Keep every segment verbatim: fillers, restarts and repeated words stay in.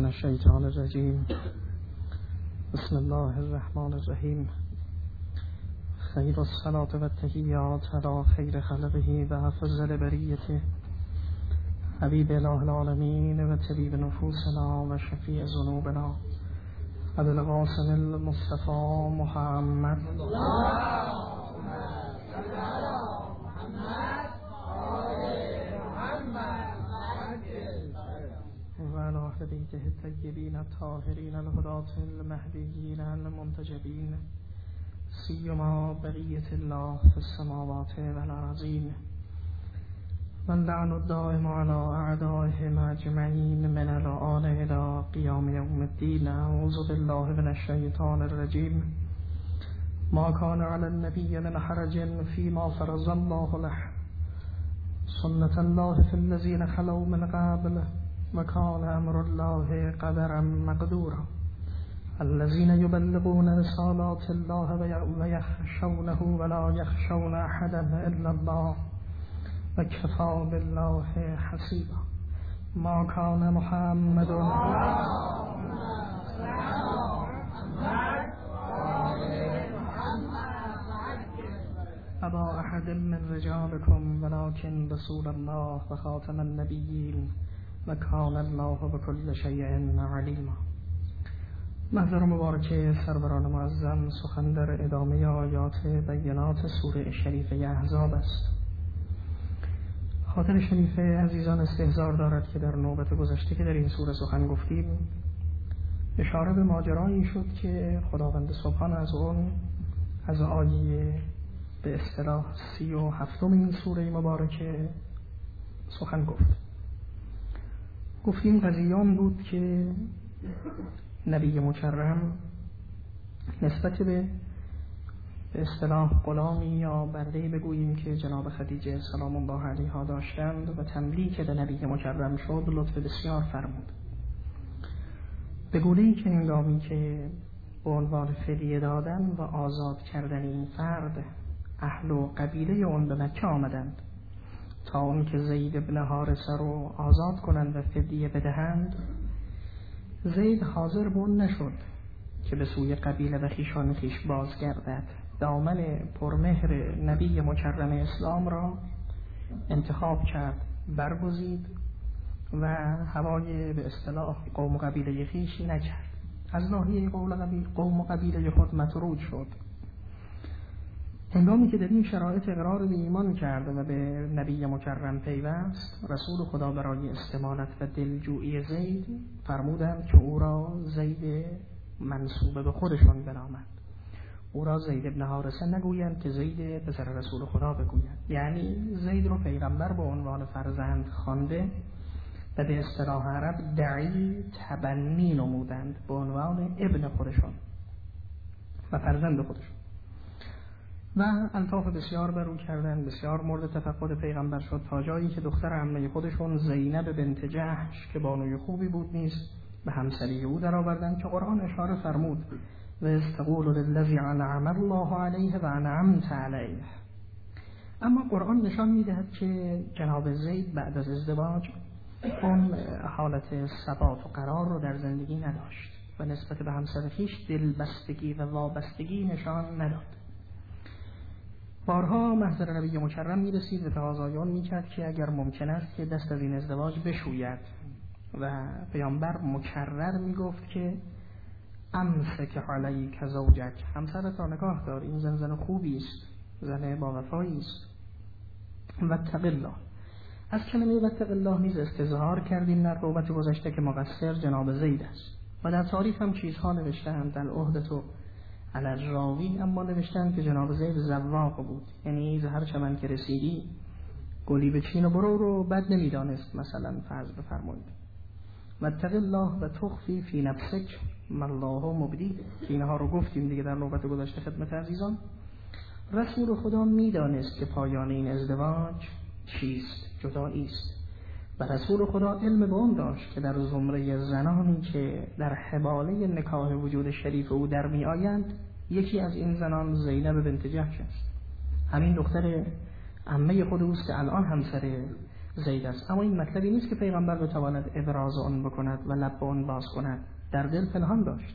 من الشیطان الرجیم. بسم الله الرحمن الرحیم. خیر الصلاة و التحیات علی خیر خلقه و افضل بریته حبیب اله العالمین و طبیب نفوسنا و شفیع ذنوبنا ابی القاسم المصطفى محمد و علی اهل بیته الطیبین الطاهرین الهداة المهدیین المنتجبین سیما بقیة الله في السماوات والارضین واللعن الدائم على اعدائهم اجمعین من الآن الى قیام یوم الدین. اعوذ بالله من الشیطان الرجیم. ما كان على النبي من حرج فيما فرض الله له سنة الله في الذين خلوا من قبل وكان أمر الله قدرا مقدورا. الذين يبلغون رسالات الله ويخشونه ولا يخشون أحدا إلا الله وكفى بالله حسيبا. ما كان محمد أبا أحد من رجالكم ولكن رسول الله وخاتم النبيين وكان الله بكل شيء عليما. محضر مبارک سروران معظم، سخن در ادامه آیات بینات سوره شریفه احزاب است. خاطر شریفه عزیزان استحضار دارد که در نوبت گذشته که در این سوره سخن گفتیم اشاره به ماجرایی شد که خداوند سبحان از اون از آیه به اصطلاح سی و هفتم این سوره مبارکه سخن گفت. گفتیم قضیان بود که نبی مکرم نسبت به به اصطلاح غلامی یا برده بگوییم که جناب خدیجه سلام الله علیها داشتند و تملیک به نبی مکرم شد لطف بسیار فرمود. به گونه‌ای که هنگامی که به عنوان فدیه دادن و آزاد کردن این فرد اهل و قبیله اون به مکه آمدند تا اون که زید بن حارثه رو آزاد کنند و فدیه بدهند، زید حاضر به اون نشد که به سوی قبیله و خویشان خویش بازگردد. دامن پرمهر نبی مکرم اسلام را انتخاب کرد، برگزید و هوای به اصطلاح قوم و قبیله خویشی نکرد. از ناحیه قوم و قبیله خود مطرود شد. هنگامی که در این شرایط اقرار به ایمان کرد و به نبی مکرم پیوست، رسول خدا برای استمانت و دلجویی زید فرمودند که او را زید منسوب به خودشان بنامند. او را زید ابن حارثه نگویند که زید پسر رسول خدا بگویند. یعنی زید رو پیغمبر به عنوان فرزند خوانده و به اصطلاح عرب دعی تبنی نمودند به عنوان ابن خودشان و فرزند خودشان و الطاف بسیار برو کردن. بسیار مورد تفقد پیغمبر شد تا جایی که دختر عمه خودشون زینب بنت جحش که بانوی خوبی بود نیست به همسری او در آوردن که قرآن اشاره فرمود و استقول للذی انعم الله علیه و انعمت علیه. اما قرآن نشان میدهد که جناب زید بعد از ازدواج اون حالت ثبات و قرار رو در زندگی نداشت و نسبت به همسر خویش دلبستگی و وابستگی نشان نداد. بارها محضر نبی مکرم میرسید و تقاضایان میکرد که اگر ممکن است که دست از این ازدواج بشوید و پیامبر مکرر میگفت که امسک علیک زوجک، همسرت را نگاه دار، این زن زن خوبی است، زن با وفایی است. واتق الله، از کلمه واتق الله نیز استظهار کردیم در نوبت گذشته که مقصر جناب زید است و در تاریخ هم چیزها نوشته‌اند در عهدت و علی راوی، اما نوشتن که جناب زید زواق بود، یعنی هر چمن که رسیدی گلی بچین و برو رو بد نمیدانست. مثلا فرض بفرمایید واتق الله و تخفی فی نفسک ما الله مبدی، که اینها رو گفتیم دیگه در نوبت گذشته خدمت عزیزان. رسول خدا میدانست که پایان این ازدواج چیست، جدایی است و رسول خدا علم به اون داشت که در زمره زنانی که در حباله نکاح وجود شریف او در می آیند یکی از این زنان زینب بنت جحش است. همین دختر عمه خود اوست که الان همسر زید است. اما این مطلبی نیست که پیغمبر بتواند ابراز آن بکند و لب آن باز کند، در دل پنهان داشت.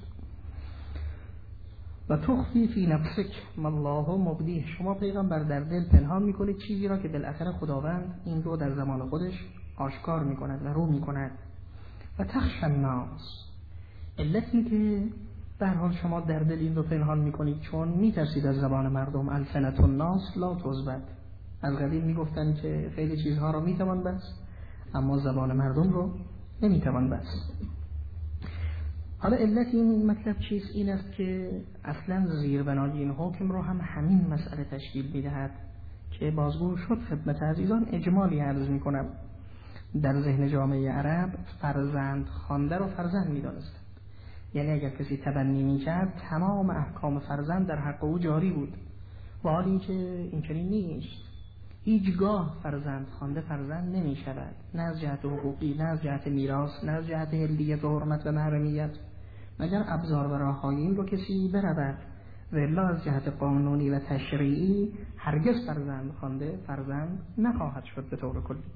و تخفی فی نفسک ما الله مبدیه، شما پیغمبر در دل پنهان میکنید چیزی را که بالاخره خداوند این رو در زمان خودش آشکار میکند و رو میکند. و تخشى الناس، علت این که در حال شما در دل این رو پنهان میکنید چون میترسید از زبان مردم. السنة الناس لا تثبت، از قدیم میگفتن که خیلی چیزها رو میتوان بست اما زبان مردم رو نمیتوان بست. حالا علت این مطلب چیست؟ این است که اصلا زیربنای این حکم رو هم همین مسئله تشکیل میدهد که بازگو شد خدمت عزیزان. اجمالی عرض میکنم، در ذهن جامعه عرب فرزند خوانده رو فرزند میدانست، یعنی اگر کسی تبنی میکرد تمام احکام فرزند در حق او جاری بود. و حال این که این چنین نیست، هیچگاه فرزند خوانده فرزند نمی شود، نه از جهت حقوقی، نه از جهت میراث، نه از جهت حلیت و حرمت و محرمیت، مگر ابزار و راههای این رو کسی برود. و الا از جهت قانونی و تشریعی هرگز فرزند خوانده فرزند نخواهد شد به طور کلی.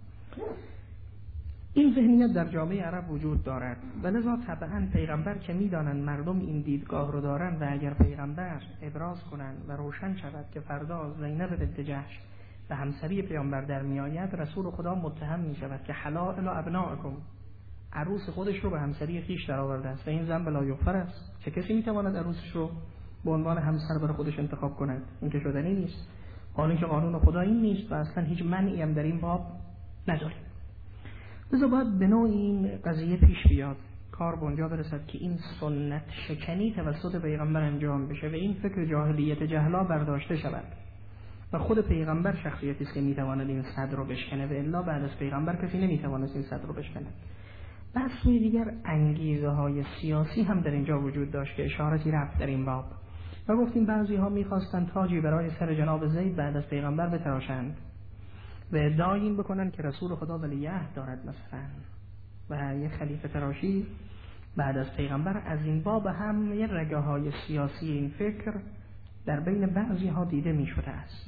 این ذهنیت در جامعه عرب وجود دارد و لذا طبعا پیغمبر که میدانند مردم این دیدگاه رو دارند و اگر پیغمبر ابراز کنند و روشن شود که فردا زینب بنت جحش به همسری پیامبر در می آید، رسول خدا متهم می شود که حلائل ابنائکم، عروس خودش رو به همسری خیش در آورده است و این ذنب لا یغفر است. چه کسی می تواند عروسش رو به عنوان همسر برای خودش انتخاب کند؟ این که شدنی نیست. حالا که قانون خدا این نیست و اصلا هیچ منعی هم در این باب نداره. لذا باید به نوع این قضیه پیش بیاد، کار به اونجا برسد که این سنت شکنی توسط پیغمبر انجام بشه و این فکر جاهلیت جهلا برداشته شود و خود پیغمبر شخصیتی است که میتواند این صدر رو بشکنه و الا بعد از پیغمبر کسی نمیتواند این صدر رو بشکنه. بس سوی دیگر انگیزه های سیاسی هم در اینجا وجود داشت که اشارتی رفت در این باب و گفتیم بعضی ها میخواستن تاجی برای سر جناب زید بعد از پیغمبر بتراشند و ادعای این بکنن که رسول خدا ولیعهد دارد مثلا و یه خلیفه تراشی بعد از پیغمبر. از این باب هم یه رگه های سیاسی این فکر در بین بعضی ها دیده می شده است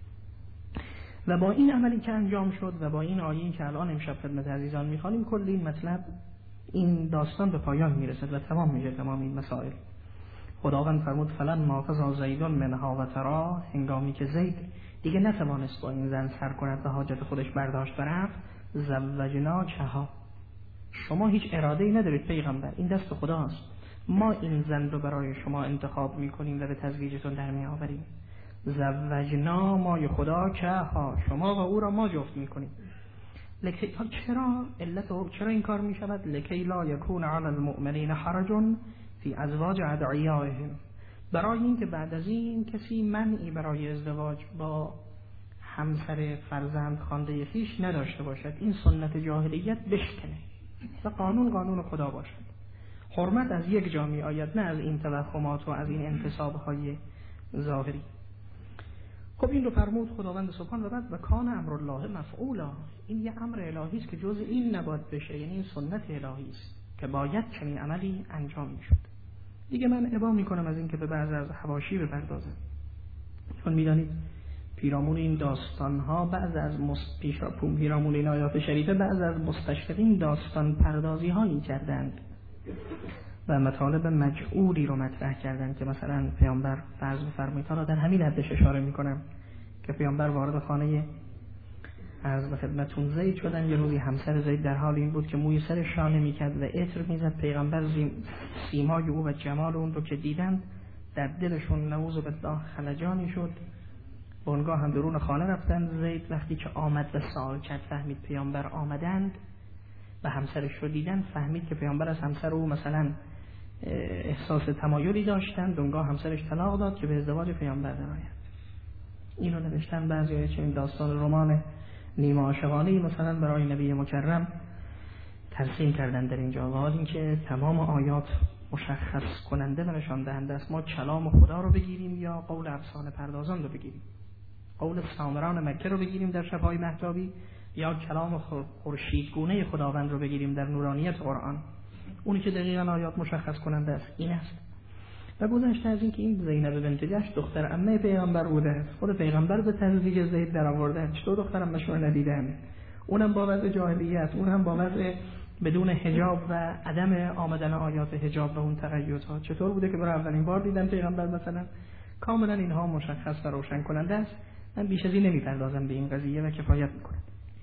و با این عملی که انجام شد و با این آیه‌ای که الان امشب خدمت عزیزان می‌خوانیم کل این مطلب این داستان به پایان میرسد و تمام میشه تمام این مسائل. خداوند فرمود فلما قضی زید منها و ترا، هنگامی که زید دیگه نتوانست با این زن سر کند و حاجت خودش برداشت و رفت، زوجناکها، شما هیچ اراده‌ای ندارید پیغمبر، این دست خداست، ما این زن رو برای شما انتخاب می‌کنیم و به تزویجتون در می‌آوریم. زوجنا ما خدا که ها، شما و او را ما جفت می‌کنیم. لکی چرا علت چرا این کار می‌شود؟ لکی لا یکون علی المؤمنین حرج فی ازواج ادعیائهم، برای این که بعد از این کسی منعی برای ازدواج با همسر فرزند خوانده خویش نداشته باشد، این سنت جاهلیت بشکنه و قانون قانون خدا باشد. حرمت از یک جا می آید، نه از این توهمات و از این انتصاب‌های ظاهری. خب این رو فرمود خداوند سبحان و بعد و کان امر الله مفعولا، این یه امر الهی است که جز این نباید بشه، یعنی این سنت الهی است که باید چنین عملی انجام میشد. دیگه من ابا میکنم از این که به بعض از حواشی بپردازم، چون میدانید پیرامون این داستان ها بعض از مستشرقون پیرامون این آیات شریفه بعض از مستشرقین داستان پردازی هایی کردند و مطالب مجعولی رو مطرح کردند که مثلا پیامبر فرض بفرمایید، حالا در همین حدش اشاره میکنم که پیامبر وارد خانه از به خدمتون زید شدن، یه روزی همسر زید در حال این بود که موی سرش را نمی‌کرد و عطر میزد. پیغمبر سیمای او و جمال اون رو که دیدند در دلشون نعوذ بالله خلجانی شد، بنگاه هم درون خانه رفتند. زید وقتی که آمد و سوال کرد فهمید پیامبر آمدند و همسرش رو دیدن، فهمید که پیامبر از همسر او مثلا احساس تمایلی داشتند، بنگاه همسرش طلاق داد که به ازدواج پیامبر درآید. اینو نوشتن بعضی چنین داستان رمان نیمه عاشقانه‌ای مثلا برای نبی مکرم ترسیم کردن در اینجا. حال این که تمام آیات مشخص کننده و نشان دهنده است ما کلام خدا رو بگیریم یا قول افسانه پردازان رو بگیریم، قول سامران مکه رو بگیریم در شب‌های مهتابی یا کلام خورشیدگونه خداوند رو بگیریم در نورانیت قرآن. اونی که دقیقاً آیات مشخص کننده است این است. و گذشته از این که این زینب بنت جحش دختر عمه پیغمبر بوده، خود پیغمبر به تزویج زید در آورده، چطور دختر عمه‌ش رو ندیدن؟ اونم با وضع جاهلیت، اونم با وضع بدون حجاب و عدم آمدن آیات حجاب و اون تقیدها. چطور بوده که برای اولین بار دیدن پیغمبر مثلا؟ کاملا اینها مشخص و روشن کننده است. من بیش از این نمیپردازم به این قضیه و کفایت میکنه.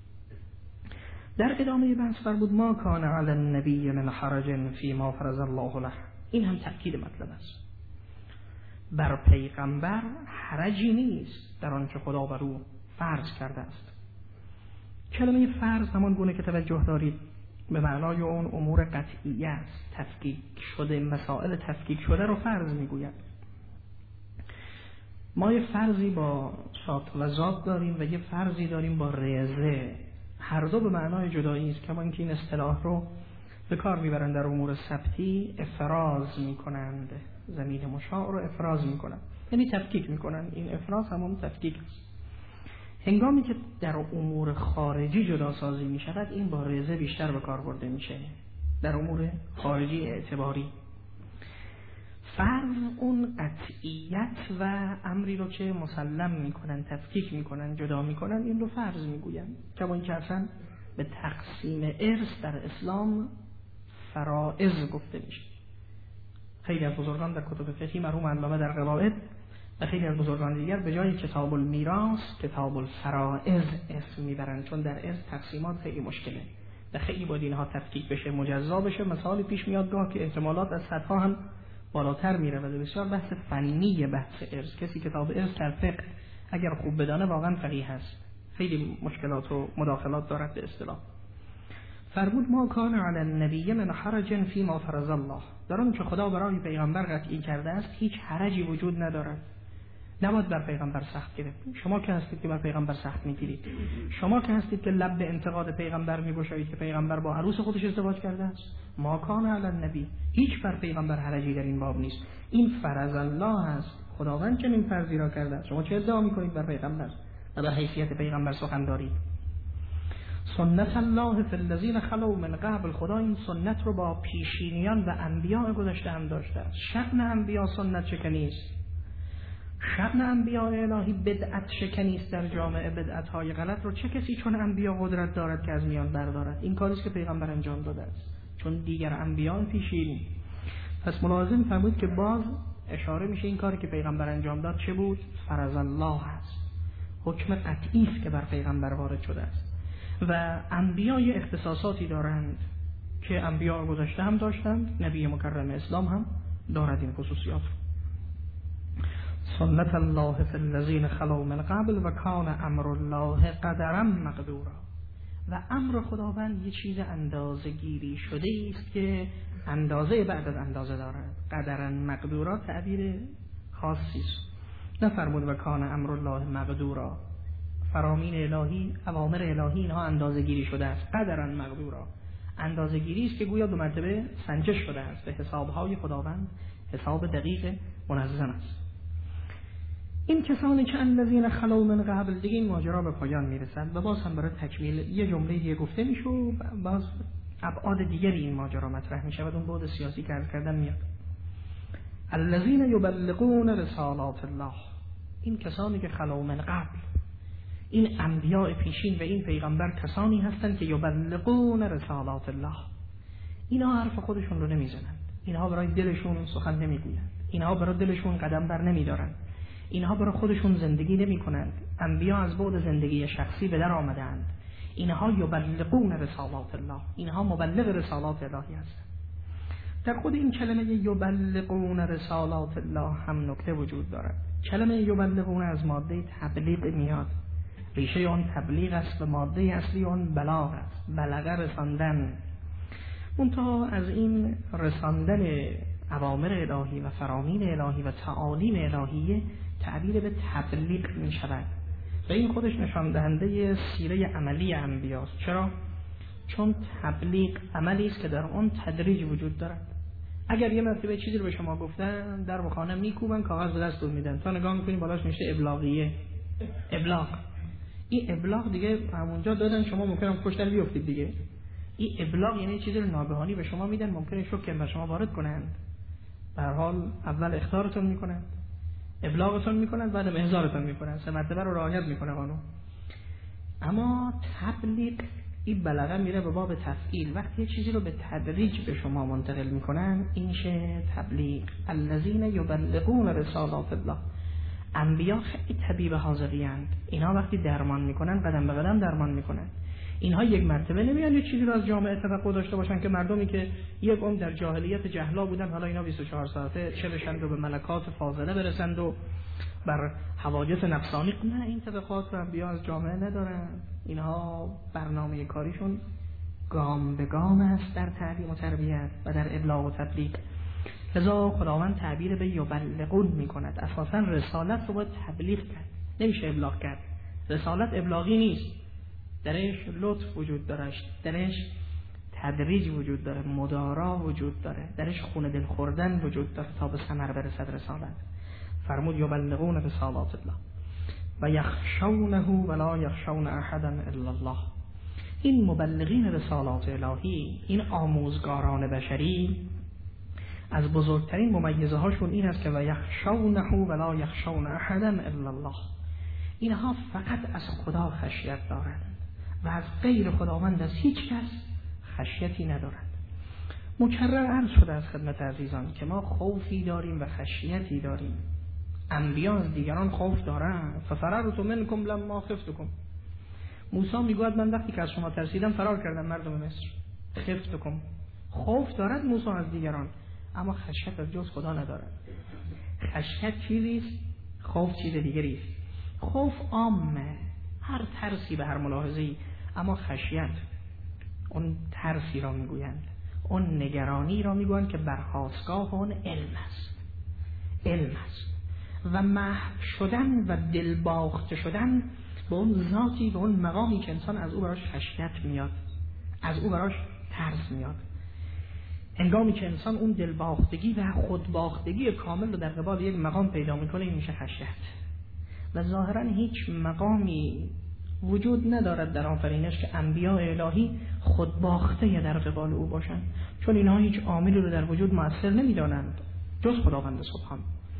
در ادامه بحث فرمود ما کان علی النبی من حرج فی ما فرض الله له. این هم تأکید مطلب است. بر پیغمبر حرجی نیست در آنچه خدا بر او فرض کرده است. کلمه فرض همان گونه که توجه دارید به معنای اون امور قطعیه است. تفکیک شده، مسائل تفکیک شده رو فرض میگوید. ما یه فرضی با شاط و ذات داریم و یه فرضی داریم با ریاضه. هر دو به معنای جدایی است، کما اینکه این اصطلاح رو به کار میبرند در امور ثبتی. افراز میکنند، زمین مشاع رو افراز میکنند، یعنی تفکیک میکنند. این افراز همون تفکیک است. هنگامی که در امور خارجی جدا سازی میشود، این با ریاضه بیشتر به کار برده میشه. در امور خارجی اعتباری فرض اون قطعیت و امری رو که مسلم میکنن، تفکیک میکنن، جدا میکنن، این رو فرض میگوین. کما اینکه اصلا به تقسیم ارث در اسلام فرائض گفته میشه. خیلی از بزرگان در کتب فقهی مرحوم علامه در قواعد و خیلی از بزرگان دیگر به جای کتاب المیراث کتاب الفرائض اسم میبرن، چون در ارث تقسیمات خیلی مشکله و خیلی باید اینها تفکیک بشه، مجزا بشه. مثالی پیش میاد گاه که احتمالات از صدها هم بالاتر میره و بسیار بحث فنی بحث ارث. کسی کتاب ارث در فقه اگر خوب بدانه واقعا فقیه هست. خیلی مشکلات و مداخلات دارد به اصطلاح. فرمود ما کان علی النبی من حرج فی ما فرض الله. در آن که خدا برای پیغمبر قطعی کرده است هیچ حرجی وجود ندارد. نباید بر پیغمبر سخت گرفت. شما که هستید که بر پیغمبر سخت میگیرید، شما که هستید که لب به انتقاد پیغمبر میگشایید که پیغمبر با عروس خودش ازدواج کرده است. ما کان علی النبی، هیچ بر پیغمبر حرجی در این باب نیست. این فرض الله است، خداوند چنین فرضی را کرده است. شما چه ادعا میکنید بر پیغمبر و به حیثیت پیغمبر سخن دارید؟ سنت الله فی الذین خلو من قبل. خدا این سنت رو با پیشینیان و انبیاء گذشته هم داشته است. شأن انبیاء سنت شکنی است. شأن انبیاء الهی بدعت شکنی است. در جامعه بدعت های غلط رو چه کسی چون انبیاء قدرت دارد که از میان بردارد؟ این کاری است که پیغمبر انجام داده است، چون دیگر انبیاء پیشین. پس ملازم فرمود که باز اشاره میشه این کاری که پیغمبر انجام داد چه بود؟ فرض الله است، حکم قطعی است که بر پیغمبر وارد شده است. و انبیاء اختصاصاتی دارند که انبیاء گذشته هم داشتند، نبی مکرم اسلام هم دارد این خصوصیات. سنت الله فی الذین خلو من قبل و کان امر الله قدرا مقدورا. و امر خداوند یه چیز اندازه گیری شده است که اندازه بعد از اندازه دارد. قدرا مقدورا تعبیر خاصی است. نفرمود و کان امر الله مقدورا. فرامین الهی، اوامر الهی اینها اندازه گیری شده است. قدرا مقدورا، اندازه گیری است که گویا دو مرتبه سنجش شده است. به حسابهای خداوند حساب دقیق منظم است. این کسانی که الذین خلو من قبل، دیگه این ماجرا به پایان میرسد و باز هم برای تکمیل یه جمله دیگه گفته میشه و باز ابعاد دیگری این ماجرا مطرح میشه و اون بعد سیاسی که عرض کردم میاد. الذین یبلغون رسالات الله. این کسانی که خلو من قبل، این انبیاء پیشین و این پیغمبر کسانی هستند که یبلغون رسالات الله. اینا حرف خودشون رو نمیزنند، اینها برای دلشون سخن نمیگویند، اینها برای دلشون قدم بر نمیدارند، اینها برای خودشون زندگی نمی کنند. انبیا از بعد زندگی شخصی به در آمدند. اینها یبلغون رسالات الله، اینها مبلغ رسالات الهی هستند. در خود این کلمه یبلغون رسالات الله هم نکته وجود دارد. کلمه یبلغون از ماده تبلیغ میاد، ریشه آن تبلیغ است و ماده اصلی آن بلاغ است، بلغه رساندن. منتها از این رساندن اوامر الهی و فرامین الهی و تعالیم الهی تعبیر به تبلیغ می شود و این خودش نشان دهنده سیره عملی انبیاست. چرا؟ چون تبلیغ عملی است که در آن تدریج وجود دارد. اگر یه مرتبه چیزی رو به شما گفتن، در بخانه میکوبن، کاغذ به دستتون میدن، تا نگاه میکنین بالاش میشه ابلاغیه. ابلاغ، این ابلاغ دیگه همونجا دادن، شما ممکنه پشتن بیافتید دیگه. این ابلاغ یعنی چیزی رو ناگهانی به شما میدن، ممکنه شوک بر شما وارد کنند. به هر حال اول اخطارتون میکنند، ابلاغتون میکنند، بعد احضارتون میکنند، سه مرتبه رو رعایت میکنه قانون. اما تبلیغ این بلغه میره به باب تفعیل. وقتی یه چیزی رو به تدریج به شما منتقل میکنن این شه تبلیغ. الذین یبلغون رسالات الله. انبیا خیلی طبیب حاضری اند. اینها وقتی درمان میکنن قدم به قدم درمان میکنن. اینها یک مرتبه نمیان یه چیزی رو از جامعه توقع داشته باشن که مردمی که یک عمر در جاهلیت جهلا بودن حالا اینا بیست و چهار ساعته چه بشن رو به ملکات فاضله برسند و بر حوادث نفسانی. نه، این طبقات رو انبیا از جامعه ندارن. اینها برنامه کاریشون گام به گام است در تعلیم و تربیت و در ابلاغ و تبلیغ. لذا خداوند تعبیر به یبلغون میکند. اساسا رسالت رو باید تبلیغ کرد، نمیشه ابلاغ کرد. رسالت ابلاغی نیست، درش لطف وجود داره، درش تدریج وجود داره، مدارا وجود داره، درش خون دل خوردن وجود داره تا به ثمر برسد رسالت. فرمود یبلغون رسالات الله و یخشونه ولا یخشون احدا الا الله. این مبلغین رسالات الهی، این آموزگاران بشری، از بزرگترین ممیزه هاشون این است که و یخشونه ولا یخشون احدا الا الله. اینها فقط از خدا خشیت دارند و از غیر خداوند از هیچ کس خشیتی ندارند. مکرر عرض شده از خدمت عزیزان که ما خوفی داریم و خشیتی داریم. انبیا از دیگران خوف دارند. ففررت منکم لما خفتکم. موسی میگوید من وقتی که از شما ترسیدم فرار کردم مردم مصر. خفتکم. خوف دارد موسی از دیگران اما خشیت از جز خدا ندارد. خشیت چیزیست، خوف چیز دیگری است. خوف عامه، هر ترسی به هر ملاحظه‌ای، اما خشیت اون ترسی را میگویند، اون نگرانی را میگویند که برخاستگاه اون علم است. علم است و محو شدن و دلباخته شدن به اون ذاتی، به اون مقامی که انسان از او براش خشیت میاد، از او براش ترس میاد. هنگامی که انسان اون دلباختگی و خودباختگی کامل رو در قبال یک مقام پیدا میکنه این میشه خشیت. و ظاهرا هیچ مقامی وجود ندارد در آفرینش که انبیاء الهی خودباخته در قبال او باشند، چون اینها هیچ عاملی رو در وجود مؤثر نمیدانند جز خداوند سبحان.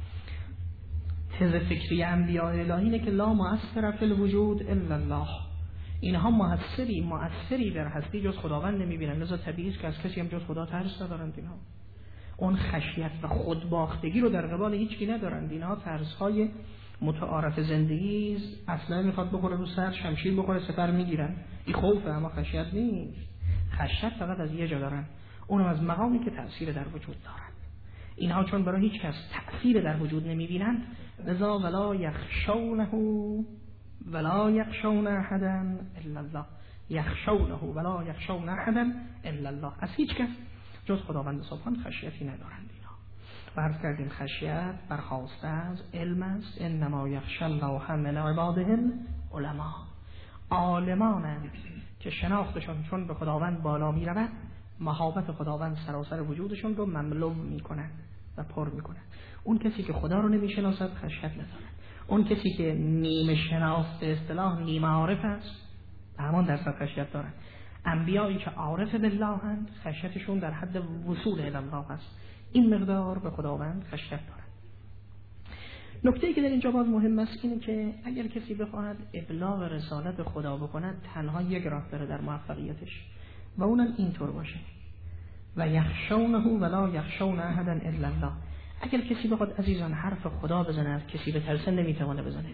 تز فکری انبیاء الهی اینه که لا مؤثر فی الوجود الا الله. اینها مؤثری مؤثری در هستی جز خداوند نمیبینند. لذا طبیعی است که از کسی هم جز خدا ترس ندارند. اینها اون خشیت و خودباختگی رو در قبال هیچ کی ندارند. اینها ترس‌های متعارف زندگی اصلا میخواد بخوره رو سر، شمشیر بخوره سپر میگیرن. این خوفه اما خشیت نیست. خشیت فقط از یه جا دارن، اونم از مقامی که تأثیر در وجود دارن. اینها چون برای هیچ کس تأثیر در وجود نمیبینند لذا ولا یخشونه ولا یخشون احدا الا الله. یخشونه ولا یخشون احدا الا الله. از هیچ کس جز خداوند سبحان خشیتی ندارند. فرض کردیم خشیت برخواسته از علم است. انما یخشی الله من عباده العلماء. عالمانند که شناختشون چون به خداوند بالا می رود محبت خداوند سراسر وجودشون رو مملو می کنند و پر می کنند. اون کسی که خدا رو نمی شناسد خشیت ندارد. اون کسی که نیمه شناخت به اصطلاح نیمه عارف است همان درصد خشیت دارد. انبیایی که عارف بالله هستند خشیتشون در حد وصول الی الله است. این مقدار به خداوند خشیت دارد. نکته‌ای که در اینجا باز مهم است اینه که اگر کسی بخواهد ابلاغ رسالت خدا بکند تنها یک راه داره در موفقیتش و اونم اینطور باشه و یخشونه ولا یخشون احدا الا الله. اگر کسی بخواد عزیزان حرف خدا بزنه از کسی به ترسه نمیتونه بزنه.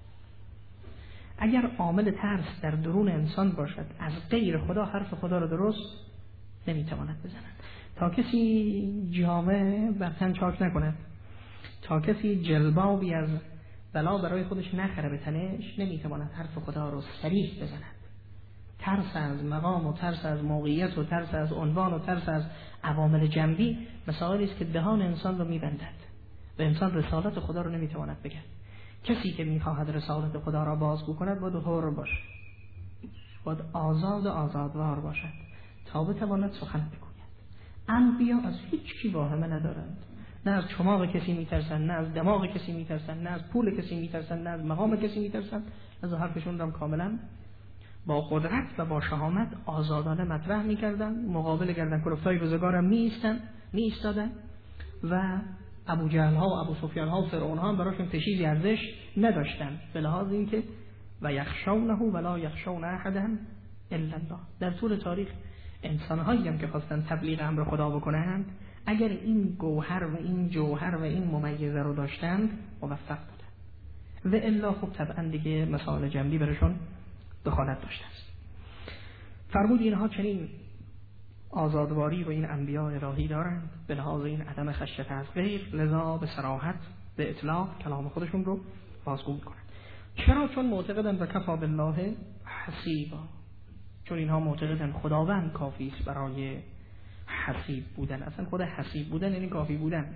اگر عامل ترس در درون انسان باشد از غیر خدا حرف خدا رو درست نمیتواند بزنه. تا کسی جامه بر تن چاک نکند، تا کسی جلبابی از بلا برای خودش نخره به تنش نمیتواند حرف خدا رو صریح بزند. ترس از مقام و ترس از موقعیت و ترس از عنوان و ترس از عوامل جنبی مسائلی است که دهان انسان رو میبندد و انسان رسالت خدا رو نمیتواند بگه. کسی که میخواهد رسالت خدا را بازگو کند باید حر باشه، باید آزاد و آزادوار باشد تا بتواند سخن بگوید. انبیا از هیچ کی واهمه ندارند، نه از چماق کسی میترسن، نه از دماغ کسی میترسن، نه از پول کسی میترسن، نه از مقام کسی میترسن. از حرفشون هم کاملا با قدرت و با شهامت آزادانه مطرح میکردن، مقابل گردن کلفتای روزگارم میایستن میایستادن و ابو جهل ها و ابو سفیان ها و فرعون ها براشون چیزی ارزش نداشتن به لحاظ اینکه و یخشونه ولا یخشون احدا الا الله. در طول تاریخ انسان‌هایی هم که خواستن تبلیغ امر خدا بکنند، اگر این گوهر و این جوهر و این ممیزه رو داشتند موفق بودند، و الا خب طبعا دیگه مسائل جنبی برشون دخالت داشته است. فرمود اینها چنین آزادواری و این انبیاء الهی دارند به لحاظ این عدم خشیت از غیر، لذا به صراحت به اطلاق کلام خودشون رو بازگو میکنند. چرا؟ چون معتقدند و کفا بالله حسیبا، چون اینها معتقدند خداوند کافی است برای حسیب بودن. اصلا خود حسیب بودن یعنی کافی بودن.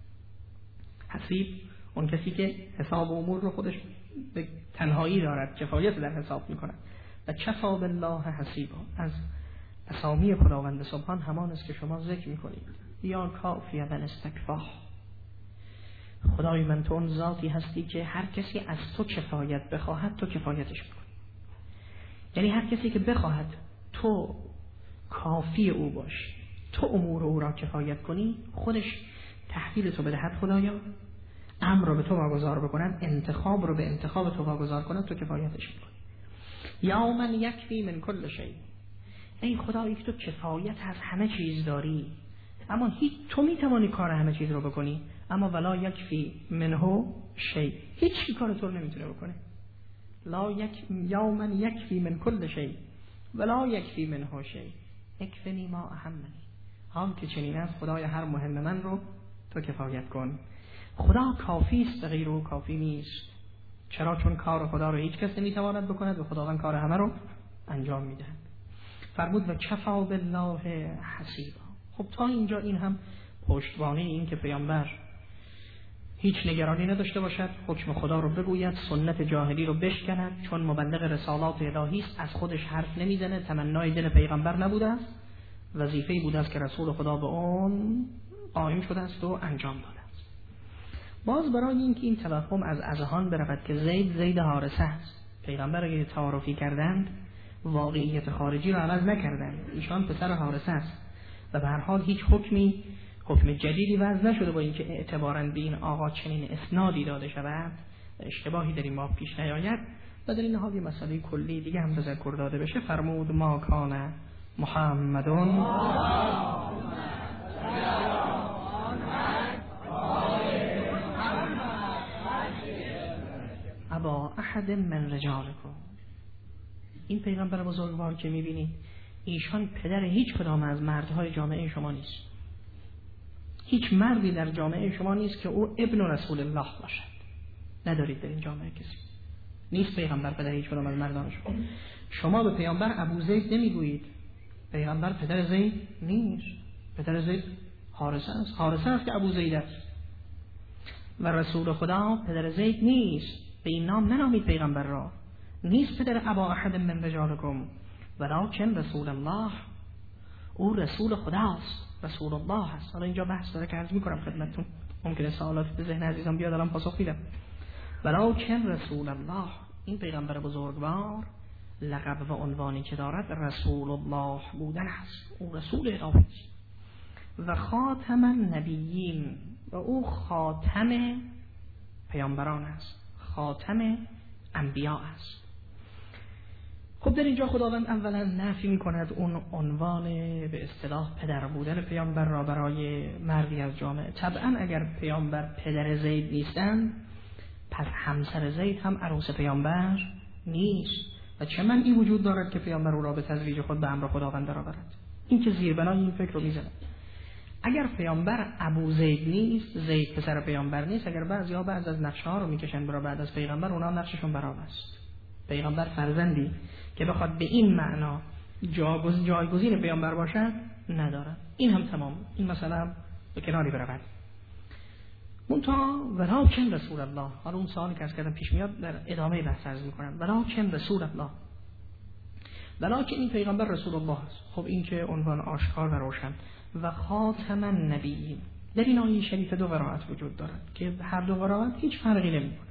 حسیب اون کسی که حساب امور رو خودش به تنهایی دارد، کفایت در حساب میکند. و کفا بالله حسیبا از اسامی خداوند سبحان همان است که شما ذکر میکنید، یا کافی و استکفا. خدای من تو اون ذاتی هستی که هر کسی از تو کفایت بخواهد تو کفایتش میکنی. یعنی هر کسی که بخواهد تو کافی او باشی، تو امور او را کفایت کنی، خودش تحویل تو بدهد خدایا، امر رو به تو واگذار بکنن، انتخاب رو به انتخاب تو واگذار کنن، تو کفایتش میکنی. یا من یکفی من کل شیء، ای خدایی که تو کفایت از همه چیز داری، اما هیچ تو میتوانی کار همه چیز رو بکنی، اما ولا یکفی منه شیء، هیچ کار تو رو نمیتونه بکنه. لا یک یا من یکفی من کل شیء ولا یکفی منه شیء اکفنی ما اهمنی. حال که چنین است خدای هر مهم من رو تو کفایت کن. خدا کافی است، غیر او کافی نیست. چرا؟ چون کار خدا رو هیچ کس نمیتواند بکند و خداوند کار همه رو انجام میده. فرمود و کفا بالله حسیبا. خب تا اینجا این هم پشتوانه این که پیامبر هیچ نگرانی نداشته باشد، حکم خدا رو بگوید، سنت جاهلی رو بشکند، چون مبلغ رسالات الهی است، از خودش حرف نمیزنه، تمنای دل پیغمبر نبوده است، وظیفه‌ای بوده است که رسول خدا به اون قائم شده است و انجام داده است. باز برای اینکه این توهم از اذهان برود که زید زید حارثه است، پیغمبر اگه تعارفی کردند واقعیت خارجی رو عوض نکردند، ایشان پسر حارثه است و به هر حال هیچ حکمی حکم جدیدی وضع نشده با اینکه اعتباراً به این آقا چنین اسنادی داده شود، اشتباهی در این ما پیش نیاید و در این حال یه مسئله کلی دیگه هم تذکر داده بشه. فرمود ما کان محمدون ابا احد من رجالکم. این پیغمبر بزرگوار که میبینید ایشان پدر هیچ کدام از مردهای جامعه شما نیست. هیچ مردی در جامعه شما نیست که او ابن رسول الله باشد. ندارید در این جامعه کسی. نیست پیغمبر پدر هیچ کدام از مردان شما. شما به پیامبر ابو زید نمیگویید. پیغمبر پدر زید نیست. پدر زید حارثه است. حارثه است که ابو زید است. و رسول خدا پدر زید نیست. به این نام ننامید پیغمبر را. نیست پدر ابا احد من رجالکم ولکن رسول الله. او رسول خداست، رسول الله است. حالا اینجا بحث داره که عرض میکنم خدمتتون، ممکنه سوالات به ذهن عزیزان بیاد الان پاسخ میدم. ولکن رسول الله، این پیغمبر بزرگوار لقب و عنوانی که دارد رسول الله بودن است. او رسول الهی است و خاتم النبیین، و او خاتم پیامبران است، خاتم انبیا است. خب در اینجا خداوند اولا نفی میکند اون عنوان به اصطلاح پدر بودن پیامبر را برای مردی از جامعه. طبعا اگر پیامبر پدر زید نیستند پس همسر زید هم عروس پیامبر نیست و چه معنی وجود دارد که پیامبر او را به تزویج خود به امر خداوند درآورد. این که زیربنای این فکر رو میزنه. اگر پیامبر ابو زید نیست، زید پسر پیامبر نیست، اگر بعضیا بعض از نقشه ها رو میکشن برای بعد از پیغمبر، اونا نقششون برابر است. پیغمبر فرزندی که بخواد به این معنا جایگز جایگزین پیامبر باشد ندارد. این هم تمام، این مسئله هم به کناری برود. منتها ولکن رسول الله، حالا اون سوالی که از کردم پیش میاد در ادامه بحث عرض میکنم. ولکن رسول الله، ولکن این پیغمبر رسول الله است. خب این که عنوان آشکار و روشن. و خاتم النبیین، در این آیه شریف دو قرائت وجود دارد که هر دو قرائت هیچ فرقی نمیکنه.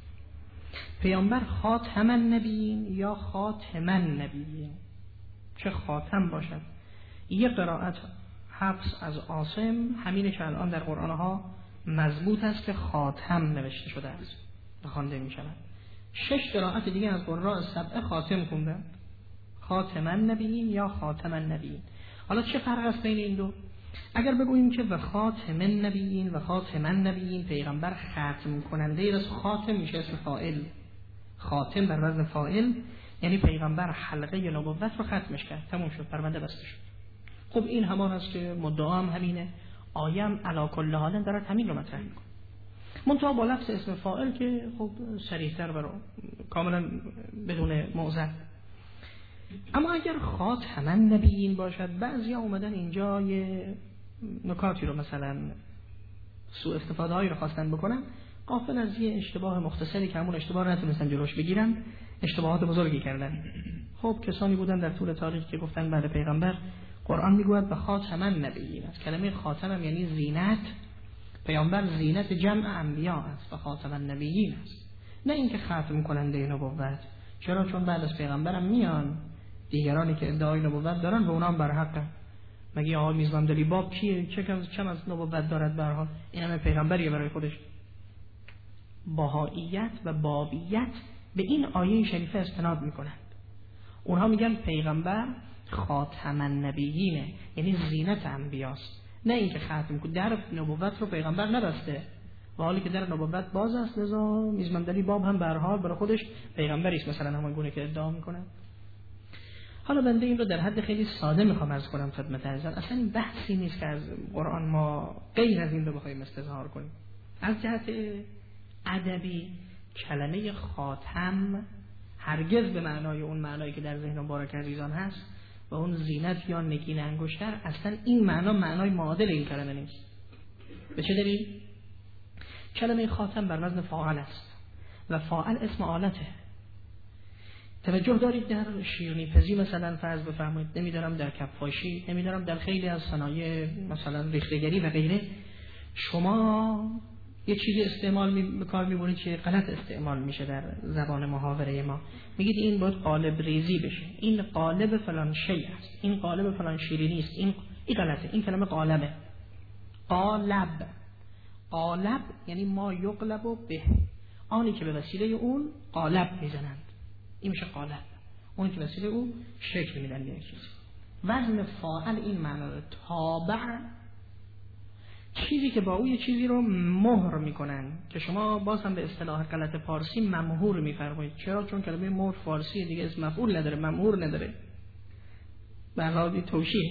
پیامبر خاتم النبیین یا خاتم النبیین، چه خاتم باشد. یک قرائت حفص از عاصم، همینه که الان در قرآن ها مضبوط است که خاتم نوشته شده است و خوانده می شود. شش قرائت دیگه از قراء سبعه خاتم خوندن، خاتم النبیین یا خاتم النبیین. حالا چه فرق است بین این دو؟ اگر بگوییم که و خاتم النبیین و خاتم النبیین، پیغمبر ختم کننده ای است، خاتم میشه اسم فاعل، خاتم بر وزن فاعل، یعنی پیغمبر حلقه نبوت رو ختمش کرد، تموم شد، پرونده بسته شد. خب این همان است که مدعا هم همینه، آیه هم علی کل حال داره همین رو مطرح میکنه، منتها با لفظ اسم فاعل که خب صریح‌تر برای کاملا بدون معضل. اما اگر خاتم النبیین باشد، بعضیا اومدن اینجا یه نکاتی رو مثلا سوء استفاده هایی رو خواستن بکنن، غافل از یه اشتباه مختصری که همون اشتباه رو نتونستن جلوش بگیرن، اشتباهات بزرگی کردن. خب کسانی بودن در طول تاریخ که گفتن بعد پیغمبر قرآن میگوید به خاتم النبیین است. کلمه خاتم هم یعنی زینت، پیامبر زینت جمع انبیا است و خاتم النبیین است، نه اینکه ختم کننده نبوت. چرا؟ چون بعد از پیغمبرم میان دیگرانی که ادعای نبوت دارن و اونها هم بر حقن. مگه آقای میزباندلی باب کیه؟ چه کم از نبوت دارد؟ به هر حال این همه پیغمبریه برای خودش. بهائیت و بابیت به این آیه شریفه استناد میکنند. اونها میگن پیغمبر خاتم النبیینه، یعنی زینت انبیاست، نه اینکه ختم کنه. در نبوت رو پیغمبر نبسته و حالی که در نبوت باز است، لذا میزباندلی باب هم به هر حال برای خودش پیغمبری است، مثلا همون گونه که ادعا میکنه. حالا بنده این رو در حد خیلی ساده میخوام عرض کنم خدمت عزیزان، اصلا این بحثی نیست که از قرآن ما غیر از این رو بخوایم استظهار کنیم. از جهت ادبی کلمه خاتم هرگز به معنای اون معنایی که در ذهن مبارک عزیزان هست و اون زینت یا نگین انگشتر، اصلا این معنا معنای معادل این کلمه نیست. به چه دلیل؟ کلمه خاتم بر وزن فاعل است و فاعل اسم آلته. توجه دارید در شیرینی پزی مثلا فرض بفرمایید، نمیدارم در کفاشی، نمیدارم در خیلی از صنایع مثلا ریختگری و غیره، شما یه چیزی استعمال می کار می‌برید که غلط استعمال میشه در زبان محاوره ما، میگید این باید قالب ریزی بشه، این قالب فلان شی است، این قالب فلان شیرینی است، این این غلطه. این کلمه قالبه. قالب، قالب یعنی ما یقلب به، آنی که به وسیله اون قالب میزنند، این میشه قالب، اونی که وسیله اون شکل میدن به یک چیز. وزن فاعل این معنی رو تابع، چیزی که با او یه چیزی رو مهر میکنن، که شما باز هم به اصطلاح غلط فارسی ممهور میفرمایید. چرا؟ چون کلمه مهر فارسی دیگه اسم مفعول نداره، ممهور نداره، به علاوه توشیه.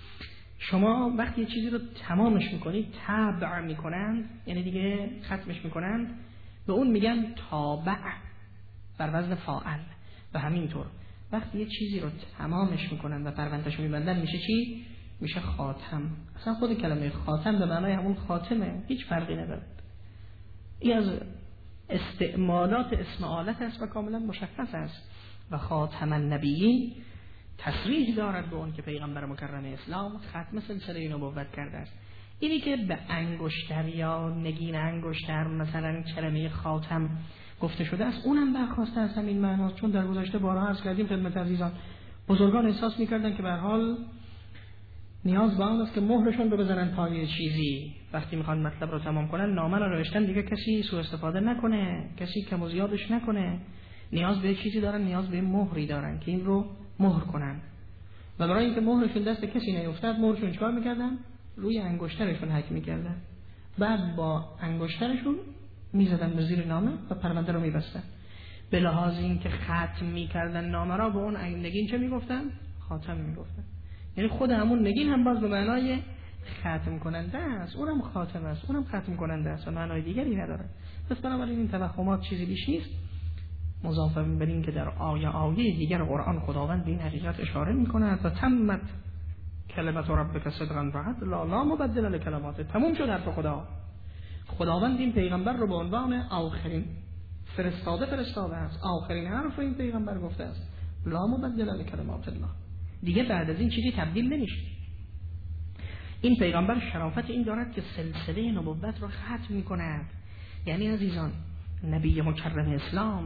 شما وقتی یه چیزی رو تمامش میکنید، تابع میکنن، یعنی دیگه ختمش میکنن، به اون میگن تابع بر وزن فاعل. و همینطور وقتی یه چیزی رو تمامش میکنن و پروندهش رو میبندن، میشه چی؟ میشه خاتم. اصلا خود کلمه خاتم به معنای همون خاتمه، هیچ فرقی نداره. این از استعمالات اسم آلت است و کاملا مشخص است. و خاتم النبیین تصریح دارد به اون که پیغمبر مکرم اسلام ختم سلسله نبوت کرده است. اینی که به انگشتر یا نگین انگشتر مثلا کلمه خاتم گفته شده است، اونم برخواسته از همین معناست. چون در گذشته بارها عرض کردیم خدمت عزیزان، بزرگان احساس می‌کردن که به هر حال نیاز به آن است که مهرشون رو بزنن پای چیزی، وقتی میخوان مطلب رو تمام کنن نامه رو نوشتن دیگه کسی سوء استفاده نکنه، کسی کم و زیادش نکنه، نیاز به چیزی دارن، نیاز به مهری دارن که این رو مهر کنن. و برای اینکه مهرشون دست کسی نیفتد، مهرشون چیکار میکردن؟ روی انگشترشون حک میکردن، بعد با انگشترشون میزدن به زیر نامه و پرونده رو میبستن. به لحاظ اینکه ختم میکردن نامه را، به اون نگین چه میگفتن؟ خاتم میگفتن. یعنی خود همون نگین هم باز به معنای ختم کننده است، اونم خاتم است، اونم ختم کننده است و معنای دیگری نداره. پس بنابراین این توهمات چیزی بیش نیست، مضافه بر این که در آیه آیه دیگر قرآن خداوند به این حقیقت اشاره می‌کند و تمت کلمت ربک صدقا و عدلا لا مبدل لکلماته. تموم شد حرف خدا. خداوند این پیغمبر رو به عنوان آخرین فرستاده فرستاده است، آخرین حرف این پیغمبر گفته است، لا مبدل لکلمات الله. دیگه بعد از این چیزی تبدیل نمیشه. این پیغمبر شرافت این دارد که سلسله نبوت را ختم می‌کند. یعنی عزیزان، نبی مکرم اسلام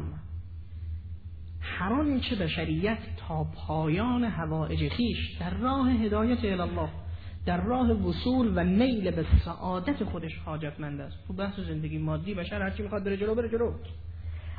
هر آنچه بشریت تا پایان حوائج خویش در راه هدایت الی الله، در راه وصول و نیل به سعادت خودش حاجتمند است. تو بحث زندگی مادی بشر هرچی میخواد بره جلو بره جلو،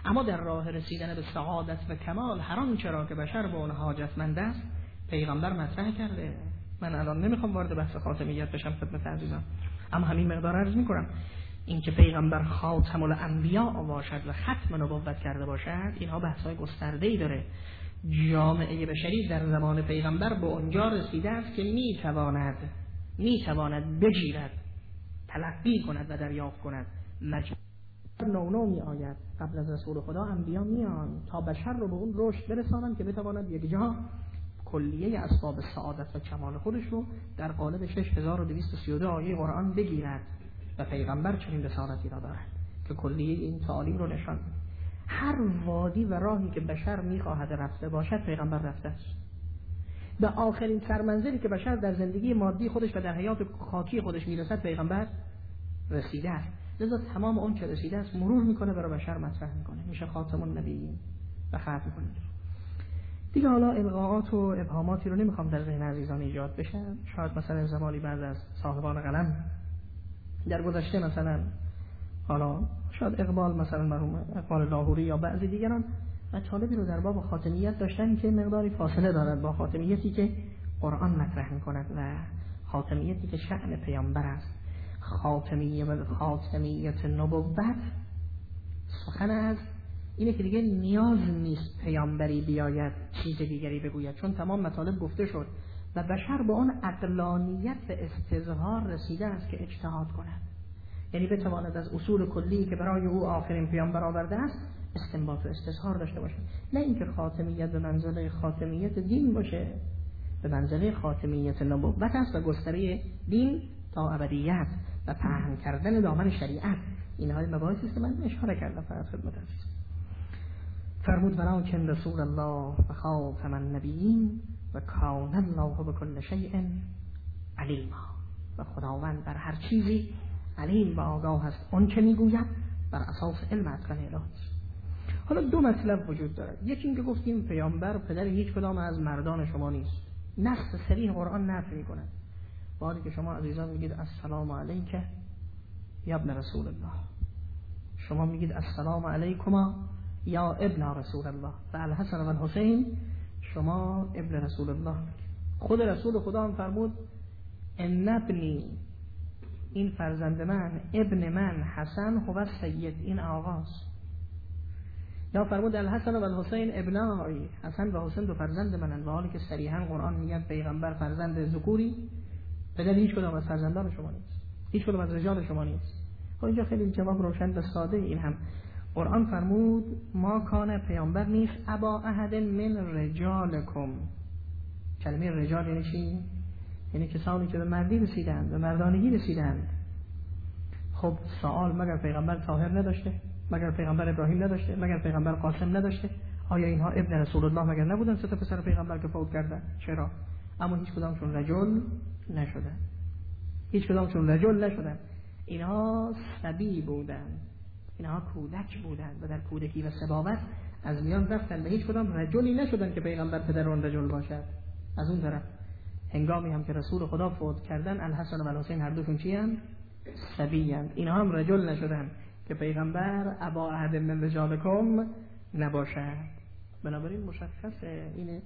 اما در راه رسیدن به سعادت و کمال هر آنچه را که بشر به آن حاجتمند است پیغمبر مطرح کرده. من الان نمیخوام وارد بحث خاتمیت بشم خدمت عزیزان، اما همین مقدار عرض میکنم این که پیغمبر خاتم الانبیاء باشد و ختم نبوت کرده باشد، اینها بحث‌های گسترده‌ای داره. جامعه بشری در زمان پیغمبر به اونجا رسیده است که میتواند میتواند بگیرد، تلقی کند و دریافت کند. مجموع نو نو می آید. قبل از رسول خدا انبیا میان تا بشر رو به اون رشد برسانند که بتواند یک جا کلیه اسباب سعادت و کمال خودش رو در قالب شش هزار و دویست و سی و دو آیه قرآن بگیرد و پیغمبر چنین رسالتی را دارد که کلیه این تعالیم رو نشان می‌دهد. هر وادی و راهی که بشر می‌خواهد رفته باشد پیغمبر رفته است. به آخرین سرمنزلی که بشر در زندگی مادی خودش و در حیات خاکی خودش میرسد پیغمبر رسیده است. لذا تمام اون که رسیده است مرور میکنه برای بشر مطرح میکنه، میشه خاتم النبیین و ختم میکنه. دیگه حالا القاءات و ابهاماتی رو نمیخوام در ذهن عزیزان ایجاد بشه. شاید مثلا زمانی بعد از صاحبان قلم در گذشته مثلا حالا شاید اقبال مثلا مرحوم اقبال لاهوری یا بعضی دیگران مطالبی رو در باب خاتمیت داشتن که مقداری فاصله دارد با خاتمیتی که قرآن مطرح میکند و خاتمیتی که شأن پیامبر است. خاتمیه و خاتمیت نبوت سخن از اینه که دیگه نیاز نیست پیامبری بیاید چیز دیگری بگوید، چون تمام مطالب گفته شد و بشر به اون عقلانیت و استظهار رسیده است که اجتهاد کند، یعنی بتواند از اصول کلی که برای او آخرین پیامبر آورده است استنباط و استظهار داشته باشه. نه اینکه خاتمیت به منزله خاتمیت دین باشه، به منزله خاتمیت نبوت است و گستره دین تا ابدیت و پهن کردن دامن شریعت. اینها مباحثی است که من اشاره کردم فقط خدمت عزیز. فرمود ولکن رسول الله و خاتم النبیین و کان الله بكل شیء علیما. و خداوند بر هر چیزی علیم و آگاه است. اون چه میگوید بر اساس علم اتقن الهی. حالا دو مطلب وجود دارد. یکی این که گفتیم پیامبر پدر هیچ کدام از مردان شما نیست. نص صریح قرآن نفی می‌کند. با حالی که شما عزیزان میگید السلام علیک یا ابن رسول الله، شما میگید السلام علیکما یا ابن رسول الله و الحسن و الحسین شما ابن رسول الله. خود رسول خدا هم فرمود ان ابنی، این فرزند من، ابن من حسن هو سید، این آغاز. یا فرمود الحسن و الحسین ابنایی، حسن و حسین دو فرزند منن، و حالی که صریحا قرآن میگه پیغمبر فرزند ذکوری پدر هیچ کدام از فرزندان شما نیست، هیچ کدام از رجال شما نیست. خب اینجا خیلی جواب روشن و ساده. این هم قرآن فرمود ما کان، پیامبر نیست، ابا احد من رجالکم. کلمه رجال یعنی چی؟ یعنی کسانی که به مردی رسیدند، به مردانگی رسیدند. خب سوال، مگر پیغمبر طاهر نداشته؟ مگر پیغمبر ابراهیم نداشته؟ مگر پیغمبر قاسم نداشته؟ آیا اینها ابن رسول الله مگر نبودن سه تا پسر پیغمبر که فوت کردن؟ چرا؟ اما هیچ کدامشون رجل نشدن. هیچ کدامشون رجل نشدن. اینها صبی بودند، اینها کودک بودند و در کودکی و صباوت از میان رفتن و هیچ کدام رجلی نشدن که پیغمبر پدر اون رجل باشد. از اون طرف هنگامی هم که رسول خدا فوت کردن الحسن و الحسین هر دوشون چی هم؟ صبی هم. اینها هم رجل نشدن که پیغمبر ابا احد من رجالکم نباشد. بنابراین مشخصه این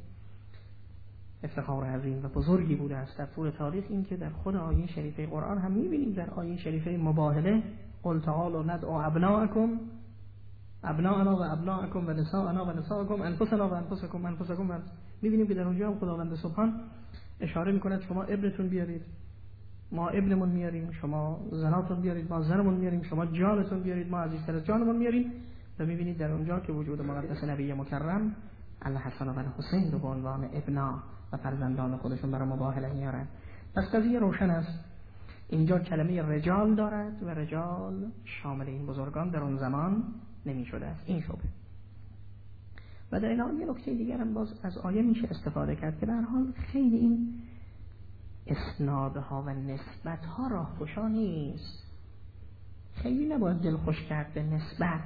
افتخار عظیم و بزرگی بوده است در طول تاریخ. این که در خود آیه شریفه قرآن هم می‌بینیم، در آیه شریفه مباهله قل تعالوا ندعو ابناءکم ابناءنا و ابناءکم و نساءنا و نساءکم انفسنا و انفسکم انفسکم. می‌بینیم که در اونجا هم خداوند سبحان اشاره می‌کند شما ابنتون بیارید، ما ابنمون میاریم، شما زناتون بیارید، ما زنمون میاریم، شما جانتون بیارید، ما عزیزتر از جانمون میاریم. و می‌بینید در اونجا که وجود مقدس نبی مکرم الحسن و الحسین رو به عنوان ابنا و فرزندان خودشون برای مباهله میارن. پس قضیه روشن است. اینجا کلمه رجال دارد و رجال شامل این بزرگان در اون زمان نمی شده است. این شبه. و در این حال یه نکته دیگر هم باز از آیه میشه استفاده کرد که در حال خیلی این اسنادها و نسبتها راهگشا نیست. خیلی نباید دل خوش کرد به نسبت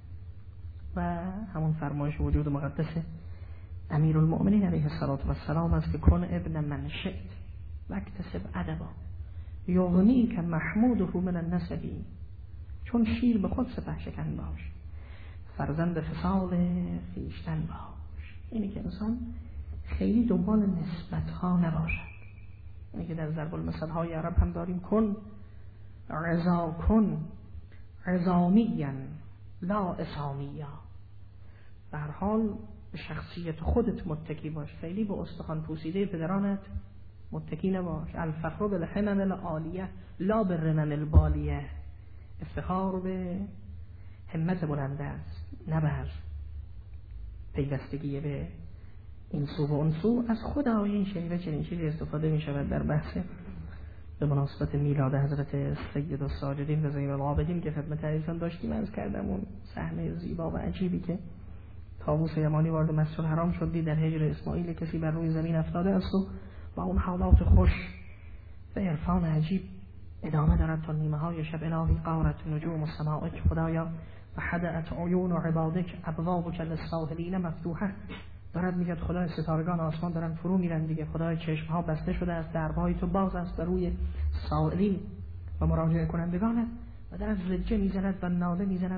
و همون فرمایش وجود مقدس امیرالمؤمنین علیه السلام است که کن ابن من شئت واکتسب ادبا یغنیک محموده من النسبی. چون شیر به خود سپه شکن باش، فرزند فصال خویشتن باش. اینه که انسان خیلی دنبال نسبت ها نباشد. اینه که در ضرب المثل های عرب هم داریم کن رضا کن رضامیا لا اسامیا. به هر حال به شخصیت خودت متکی باش، خیلی به استخوان پوسیده پدرانت متکی نباش. الفخر بالحمم العالیه لا بالرمم البالیه. افتخار به همت بلند است، نه بر پیوستگی به این سو و اون سو. از خود آیه شریفه چنین چیزی استفاده می شود در بحث به مناسبت میلاد حضرت سید الساجدین و زین العابدین که خدمت عزیزان داشتیم. عرض کردم اون صحنه زیبا و عجیبی که طاووس یمانی وارد مسجد الحرام شد، دید در هجر اسماعیل کسی بر روی زمین افتاده است و با اون حالات خوش و عرفان عجیب ادامه دارد تا نیمه های شب. الهی قارت نجوم السماء خدایا و حدأت عیون عبادک ابوابک للساهلین مفتوحه. دارد میگه خدای ستارگان آسمان دارن فرو میرن دیگه، خدای چشم ها بسته شده است، درهای تو باز است بر روی سائلین و مراجعه کنندگانت و در زجه میزند و ناله میزند.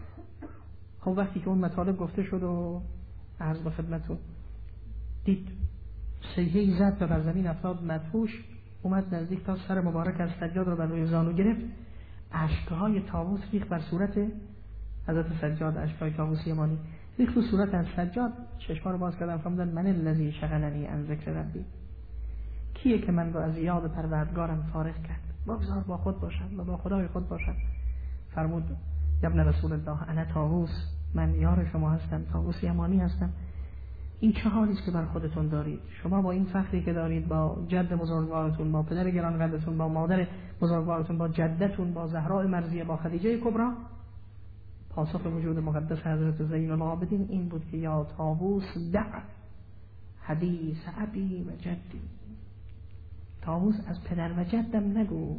خب وقتی که اون مطالب گفته شد و عرض به خدمتون دید سیحه‌ای زد و بر زمین افتاد مدهوش، اومد نزدیک تا سر مبارک از سجاد رو بر روی زانو گرفت، اشکهای طاووس ریخت بر صورت حضرت سجاد، اشکهای طاووس یمانی ریخت بر صورت از سجاد. چشما رو باز کردن فرمودن من الذی شغلنی عن ذکر ربی. کیه که من رو از یاد پروردگارم فارغ کرد؟ بگذار با خود باشم و با خدای خود باشم. فرمود ابن رسول الله انا طاووس، من یار شما هستم، طاووس یمانی هستم. این چه حالی است که بر خودتون دارید؟ شما با این فخری که دارید، با جد بزرگوارتون، با پدر گرانقدرتون، با مادر بزرگوارتون، با جدتون، با زهراء مرضیه، با خدیجه کبرا، پاسخ وجود مقدس حضرت زین العابدین این بود که یا طاووس دع حدیث ابی و جدی. طاووس از پدر و جدم نگو،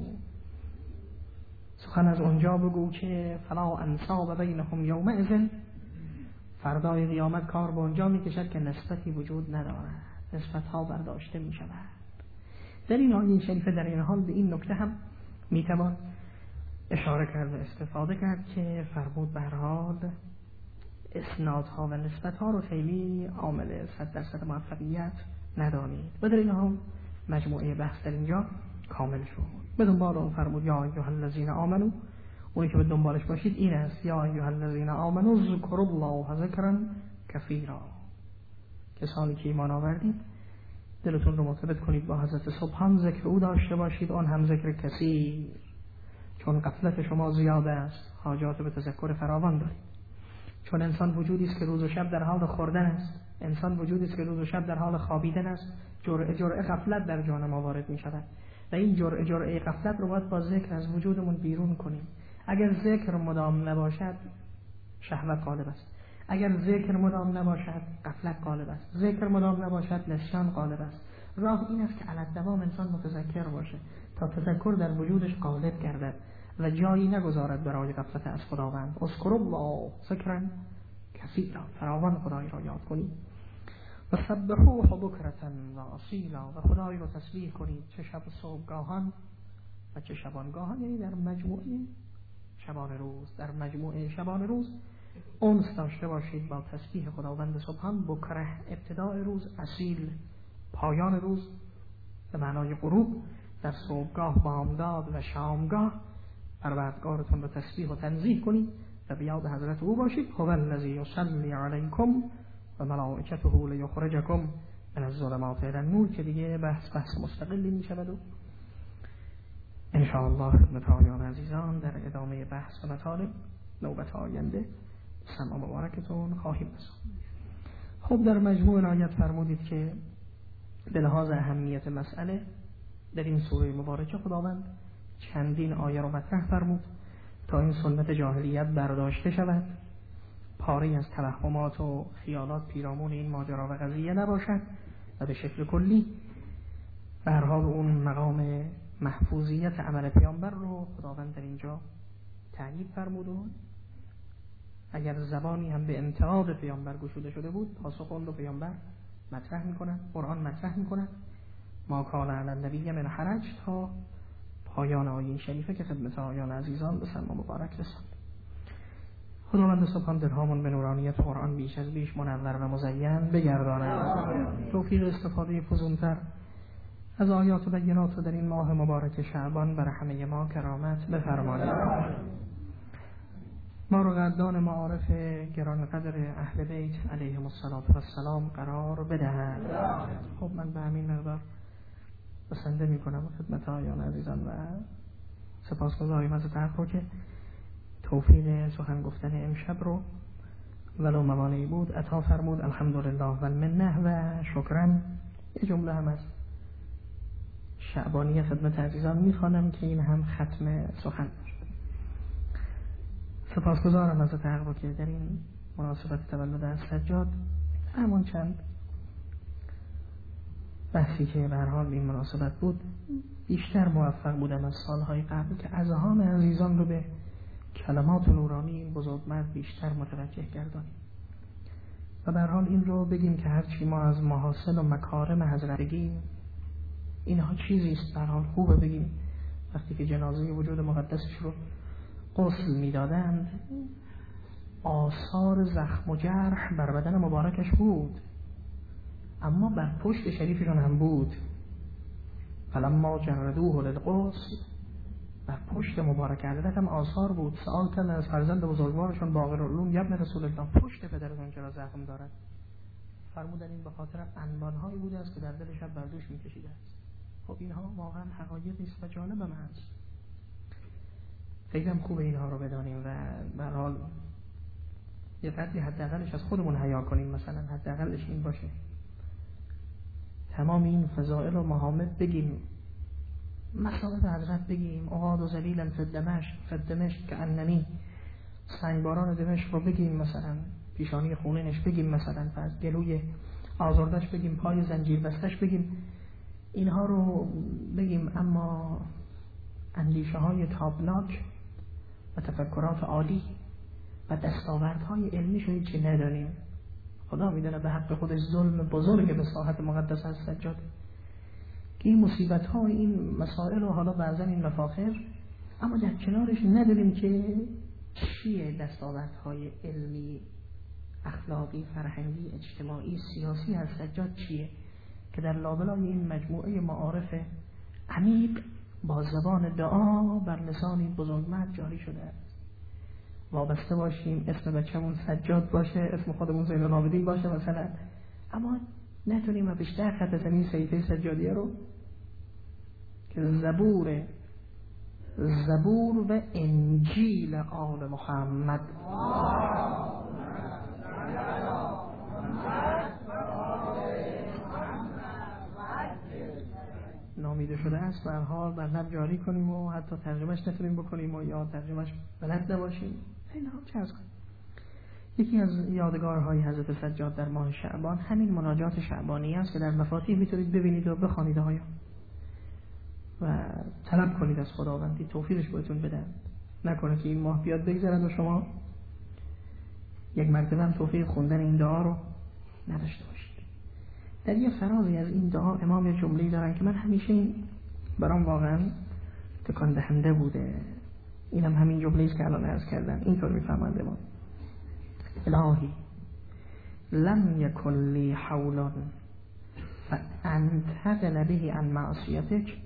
سخن از اونجا بگو که فلا انساب بینهم یومئذ، فردای قیامت کار به اونجا میکشد که نسبتی وجود ندارد، نسبتها برداشته میشود. در این آیه شریفه در این حال به این نکته هم میتوان اشاره کرد و استفاده کرد که فرمود به هر حال اسنادها و نسبتها رو خیلی عامل صد درصد موفقیت ندانید. و در این حال مجموعه بحث در اینجا کامل شد. به دنبال اون فرمود یا ایها الذین آمنو، اونی که به دنبالش باشید این است یا ایها الذین آمنو ذکروا الله ذکرا کثیرا. کسانی که ایمان آوردید دلتون رو مرتبط کنید با حضرت سبحان، ذکر او داشته باشید، آن هم ذکر کثیر، چون غفلت شما زیاد است، حاجات به تذکر فراوان دارید. چون انسان وجودی است که روز و شب در حال خوردن است، انسان وجودی است که روز و شب در حال خوابیدن است. جرعه جرعه غفلت در جان ما وارد می شود و این جرعه جرعه غفلت رو باید با ذکر از وجودمون بیرون کنیم. اگر ذکر مدام نباشد شهوت غالب است، اگر ذکر مدام نباشد غفلت غالب است، ذکر مدام نباشد نسیان غالب است. راه این است که علی الدوام انسان متذکر باشه تا تذکر در وجودش غالب گردد و جایی نگذارد برای غفلت از خداوند. اذکروا الله ذکرا کثیرا، فراوان خدای را یاد کنید. و سبحوه بکرة و اصیلا، و خدای را تسبیح کنید چه شب صبحگاهان و چه شبانگاهان، یعنی در مجموعه شبان روز، در مجموعه شبان روز انس داشته باشید با تسبیح خداوند سبحان. بکره ابتدای روز، اصیل پایان روز به معنای غروب. در صبحگاه، بامداد و شامگاه پروردگارتون رو تسبیح و تنزیه کنید و بیاد حضرت او باشید. هو الذی یصلی علیکم و ملائکته لیخرجکم من الظلمات الی النور، که دیگه بحث بحث مستقلی می شود و ان شاء الله خدمت آیان عزیزان در ادامه بحث و مطالب نوبت آینده سمع مبارکتون خواهیم رسوند. خب در مجموع آیات فرمودید که به لحاظ اهمیت مسئله در این سوره مبارکه خداوند چندین آیه رو مطرح فرمود تا این سنت جاهلیت برداشته شود، پاره از توهمات و خیالات پیرامون این ماجرا و قضیه نباشد و به شکل کلی به هر حال اون مقام محفوظیت عمل پیامبر رو خداوند در اینجا تأکید فرمود. و اگر زبانی هم به انتقاد پیامبر گشوده شده بود، پاسخ اون رو پیامبر مطرح میکنه، قرآن مطرح میکنه. ما کان علی النبی من حرج تا پایان آیه شریفه که خدمت آیان عزیزان به سلام مبارک رساند. خداوند سبحان دلهامون به نورانیت قرآن بیش از بیش منور و مزین بگرداند. توفیق استفاده فزونتر از آیات و بینات در این ماه مبارک شعبان بر همه ما کرامت بفرمایید. ما رو قدردان معارف گرانقدر اهل بیت علیهم السلام قرار بدهند. خب من به همین مقدار بسنده می کنم خدمت آیان عزیزان و سپاسگزاریم از حق رو که توفیق سخن گفتن امشب رو ولو موانعی بود عطا فرمود. الحمدلله و المنه و شکرم. یه جمله هم از شعبانی خدمت عزیزان میخوانم که این هم ختم سخن. سپاسگزارم از حق رو که در این مناسبت تولد از سجاد همون چند بحثی که به هر حال این مناسبت بود بیشتر موفق بودم از سالهای قبل که اذهان عزیزان رو به کلمات نورانی بزرگمرد بیشتر متوجه گردانیم و به هر حال این رو بگیم که هرچی ما از محاسن و مکارم حضرت بگیم اینها چیزی است به هر حال خوبه بگیم. وقتی که جنازه وجود مقدسش رو غسل میدادند آثار زخم و جرح بر بدن مبارکش بود اما بر پشت شریفشون هم بود. فلما جردوه للغسل بر پشت مبارک حضرت هم آثار بود. سوال کردن از فرزند بزرگوارشون باقرالعلوم یبن رسول الله پشت پدرتون چرا زخم دارد؟ فرمودن این به خاطر انبان‌هایی بوده است که در دل شب بر دوش می‌کشیده است. خب اینها واقعا حقایقی است و جالب هم هست. خیلی خوبه اینها رو بدانیم و به هر حال یه قدری حداقلش از خودمون حیا کنیم. مثلا حداقلش این باشه تمام این فضائل و محامد بگیم، مصائب حضرت بگیم، اقاد و ذلیلا فی دمشق فی دمشق که اننی سنگباران دمشق رو بگیم، مثلا پیشانی خونینش بگیم، مثلا از گلوی آزردش بگیم، پای زنجیر بستش بگیم، اینها رو بگیم. اما اندیشه های تابناک و تفکرات عالی و دستاوردهای علمی شو هیچی نداریم. خدا میدونه به حق خودش ظلم بزرگ به ساحت مقدس از سجاد که این مصیبت ها این مسائل و حالا بعضا این مفاخر اما در کنارش نداریم که چیه دستاوردهای علمی اخلاقی فرهنگی اجتماعی سیاسی از سجاد چیه که در لابلای این مجموعه معارف عمیق با زبان دعا بر لسان بزرگمرد جاری شده است. وابسته باشیم اسم بچه‌مون سجاد باشه، اسم خودمون زین العابدین باشه مثلا، اما نتونیم بیشتر خط بزنیم صحیفه سجادیه رو که زبور زبور و انجیل آل محمد نامیده شده است به هر حال بر لب جاری کنیم و حتی ترجمهش نتونیم بکنیم و یا ترجمهش بلد نباشیم. اینا چه از کنیم. یکی از یادگارهای حضرت سجاد در ماه شعبان همین مناجات شعبانی است که در مفاتیح میتونید ببینید و بخوانید آیا و طلب کنید از خداوندی توفیقش بهتون بدن. نکنه که این ماه بیاد بگذرد و شما یک مرتبه هم توفیق خوندن این دعا رو نداشته باشید. در یه فرازی از این دعا امام یه جمله‌ای دارن که من همیشه این برام واقعا تکان دهنده بوده. اینم هم همین جمله‌ای است که الان عرض کردم. اینطور می‌فرماند امام: الهی لم یکن لی حول فانتقل به عن معصیتک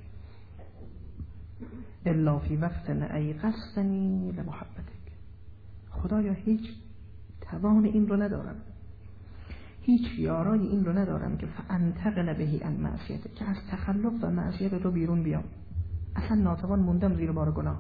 الا فی وقت ایقظتنی لمحبتک. خدایا هیچ توان این رو ندارم، هیچ یارای این رو ندارم که فانتقل به عن معصیتک، که از تخلف و معصیت تو بیرون بیام. اصلا ناتوان موندم زیر بار گناه.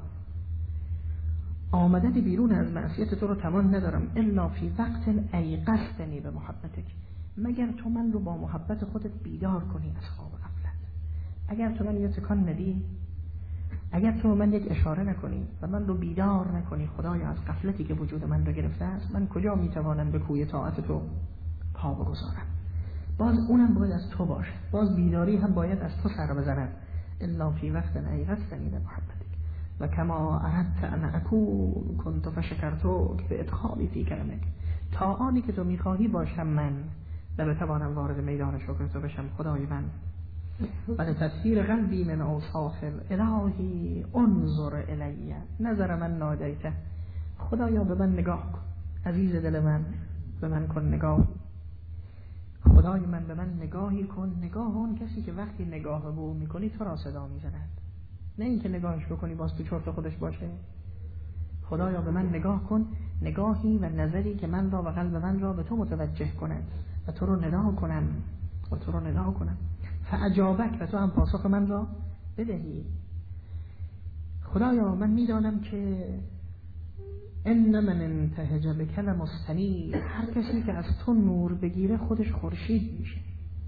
آمدن بیرون از معصیت تو رو توان ندارم الا فی وقت ایقظتنی به محبتک، مگر تو من رو با محبت خودت بیدار کنی از خواب غفلت. اگر تو من یه تکان ندی، اگر تو من یک اشاره نکنی و من رو بیدار نکنی خدایا از غفلتی که وجود من رو گرفته است، من کجا میتوانم به کوی طاعت تو پا بگذارم؟ باز اونم باید از تو باشه، باز بیداری هم باید از تو سر بزنم. الا فی وقت ایقظتنی به محبتک و کما اردت ان اکون کنت فشکرتک به ادخالی فی کرمک. تا آنی که تو میخواهی باشم من و بتوانم وارد میدان شکر تو بشم خدای من. و لتطهیر قلبی من اوصاف الهی انظر الی، نظر من نادیته، خدایا به من نگاه کن. عزیز دل من به من کن نگاه، خدای من به من نگاهی کن، نگاه اون کسی که وقتی نگاه به او میکنی تو را صدا میزند، نه اینکه نگاهش بکنی باز تو چرت خودش باشه. خدایا به من نگاه کن، نگاهی و نظری که من را و قلب من را به تو متوجه کند و تو رو ندا کنم و تو رو ندا کنم فاجابک، و تو هم پاسخ من را بدهی. خدایا من میدانم که ان من انتهج بک لمستنیر، هر کسی که از تو نور بگیره خودش خورشید میشه.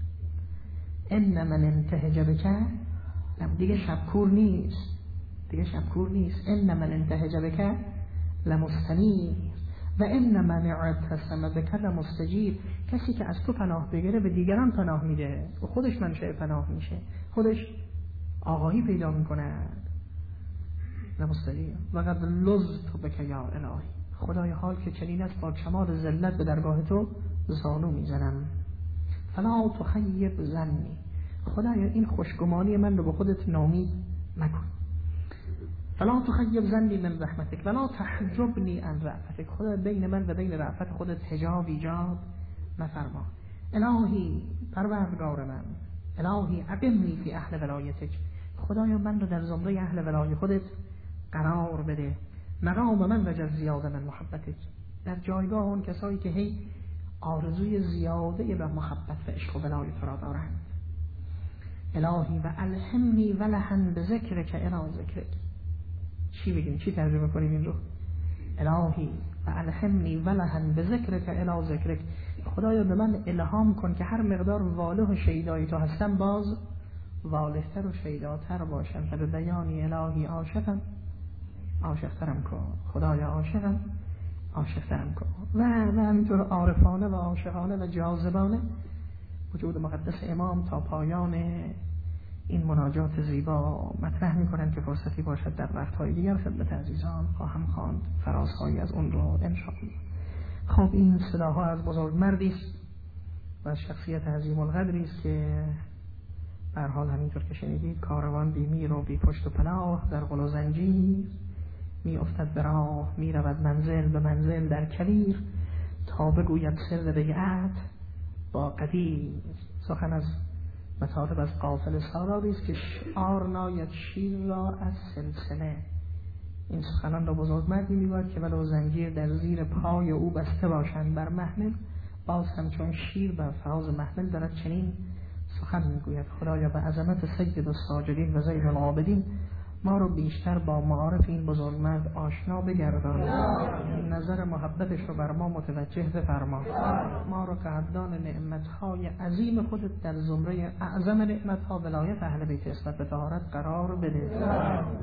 ان من انتهج بک، دیگه شبکور نیست، دیگه شبکور نیست. ان من انتهج بک لمستنیر و ان من اعتصم بک لمستجیر، کسی که از تو پناه بگیره به دیگران پناه میده و خودش منشأ پناه میشه، خودش آگاهی پیدا میکنه. لمستجیر و قد لزت بک یا الهی، خدای حال که چنین است با کمال ذلت به درگاه تو زانو میزنم. فلا تخیب ظنی، خدایا این خوشگمانی من رو به خودت نامید مکن. فلا تخیب ظنی من رحمتک ولا تحجبنی عن رأفتک، خدا بین من و بین رأفت خودت حجاب ایجاد مفرما. الهی پروردگار من، الهی اقمنی فی اهل ولایتک، خدایا من رو در زمره اهل ولای خودت قرار بده. مقام من و زیاده من محبتک، در جایگاه اون کسایی که هی آرزوی زیاده و محبت و عشق و ولای تو را دارند. الهی و الهمنی ولهن به ذکرک الی ذکرک، چی بگیم، چی ترجمه کنیم این رو؟ الهی و الهمنی ولهن به ذکرک الی ذکرک، خدایا به من الهام کن که هر مقدار واله و شیدای تو هستم باز واله‌تر و شیداتر باشم. و به بیانی الهی عاشقم، عاشقترم کن خدایا، عاشقم عاشقترم کن. و و همینطور عارفانه و عاشقانه و جاذبانه وجود مقدس امام تا پایان این مناجات زیبا مطرح میکنن که فرصتی باشد در وقتهای دیگر خدمت عزیزان خواهم خواند فرازهایی از اون رو انشاءالله. خب این صداها از بزرگ مردی است و از شخصیت عظیم القدری است که به هر حال همینطور که شنیدید کاروان بی میر و بی پشت و پناه در غل و زنجیر می افتد به راه، می رود منزل به منزل در کویر، تا بگوید سر بیعت با قدیر. سخن از مطالب از قافل سالاری است که شعار ناید شیر را از سلسله. این سخنان را بزرگ مردی میگوید که ولو زنجیر در زیر پای او بسته باشند بر محمل، باز همچون شیر بر فراز محمل دارد چنین سخن میگوید. خدایا به عظمت سید الساجدین و زین العابدین ما رو بیشتر با معارف این بزرگمرد آشنا بگردان، نظر محبتش رو بر ما متوجه بفرما، ما رو قدردان نعمتهای عظیم خودت در زمره اعظم نعمتها ولایت اهل بیت عصمت به طهارت قرار بده.